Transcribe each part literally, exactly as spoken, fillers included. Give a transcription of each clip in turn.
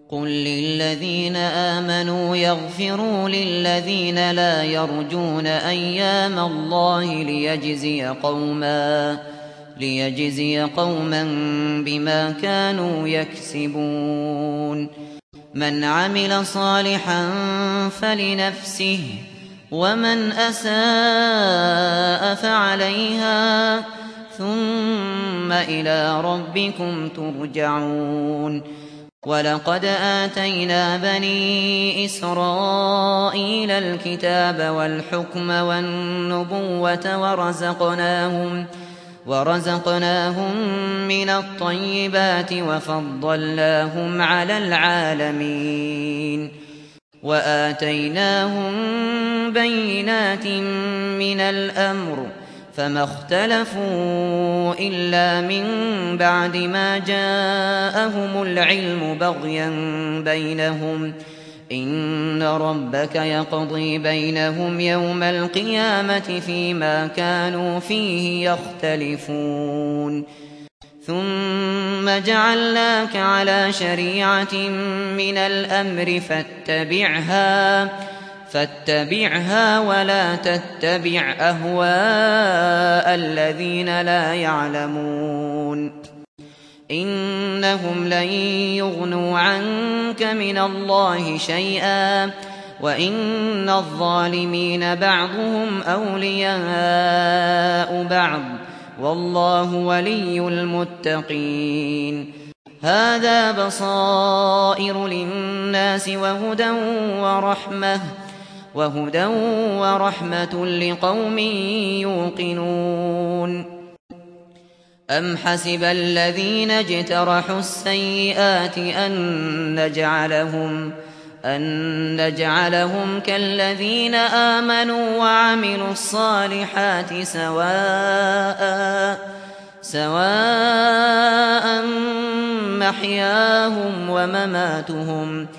قل للذين آمنوا يغفروا للذين لا يرجون أيام الله ليجزي قوما ليجزي قوما بما كانوا يكسبون. من عمل صالحا فلنفسه ومن أساء فعليها ثم إلى ربكم ترجعون. ولقد آتينا بني إسرائيل الكتاب والحكم والنبوة ورزقناهم ورزقناهم من الطيبات وفضلناهم على العالمين وآتيناهم بينات من الأمر فما اختلفوا إلا من بعد ما جاءهم العلم بغيا بينهم إن ربك يقضي بينهم يوم القيامة فيما كانوا فيه يختلفون. ثم جعلناك على شريعة من الأمر فاتبعها فاتبعها ولا تتبع أهواء الذين لا يعلمون إنهم لن يغنوا عنك من الله شيئا وإن الظالمين بعضهم أولياء بعض والله ولي المتقين. هذا بصائر للناس وهدى ورحمة وهدى ورحمة لقوم يوقنون. أم حسب الذين اجترحوا السيئات أن نجعلهم أن نجعلهم كالذين آمنوا وعملوا الصالحات سواء سواء محياهم ومماتهم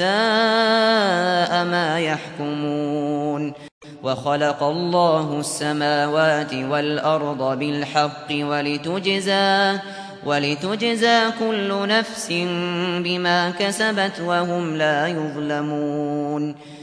ساء ما يحكمون. وخلق الله السماوات والأرض بالحق ولتجزى ولتجزى كل نفس بما كسبت وهم لا يظلمون.